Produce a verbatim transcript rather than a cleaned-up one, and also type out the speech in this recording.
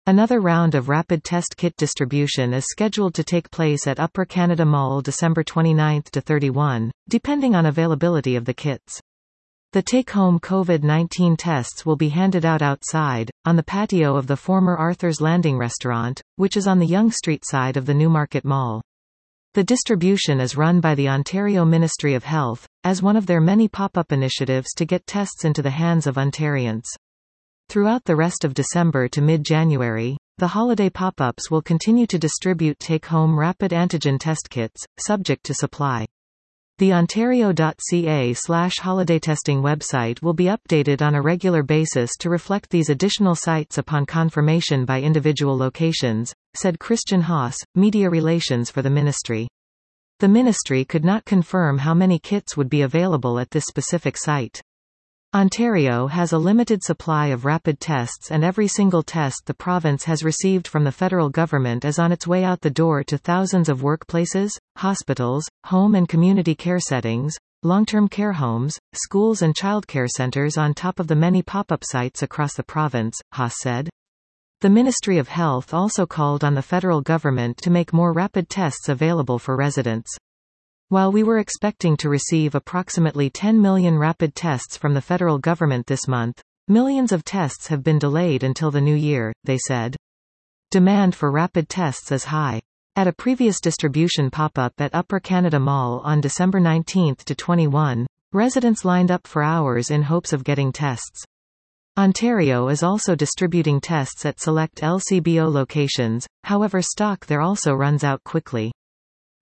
Another round of rapid test kit distribution is scheduled to take place at Upper Canada Mall December twenty-ninth to thirty-first, depending on availability of the kits. The take-home COVID nineteen tests will be handed out outside, on the patio of the former Arthur's Landing restaurant, which is on the Yonge Street side of the Newmarket Mall. The distribution is run by the Ontario Ministry of Health, as one of their many pop-up initiatives to get tests into the hands of Ontarians. Throughout the rest of December to mid-January, the holiday pop-ups will continue to distribute take-home rapid antigen test kits, subject to supply. The ontario dot c a slash holiday testing website will be updated on a regular basis to reflect these additional sites upon confirmation by individual locations, said Christian Haas, Media Relations for the Ministry. The Ministry could not confirm how many kits would be available at this specific site. Ontario has a limited supply of rapid tests, and every single test the province has received from the federal government is on its way out the door to thousands of workplaces, hospitals, home and community care settings, long-term care homes, schools and childcare centres on top of the many pop-up sites across the province, Haas said. The Ministry of Health also called on the federal government to make more rapid tests available for residents. While we were expecting to receive approximately ten million rapid tests from the federal government this month, millions of tests have been delayed until the new year, they said. Demand for rapid tests is high. At a previous distribution pop-up at Upper Canada Mall on December nineteenth to twenty-first, residents lined up for hours in hopes of getting tests. Ontario is also distributing tests at select L C B O locations, however stock there also runs out quickly.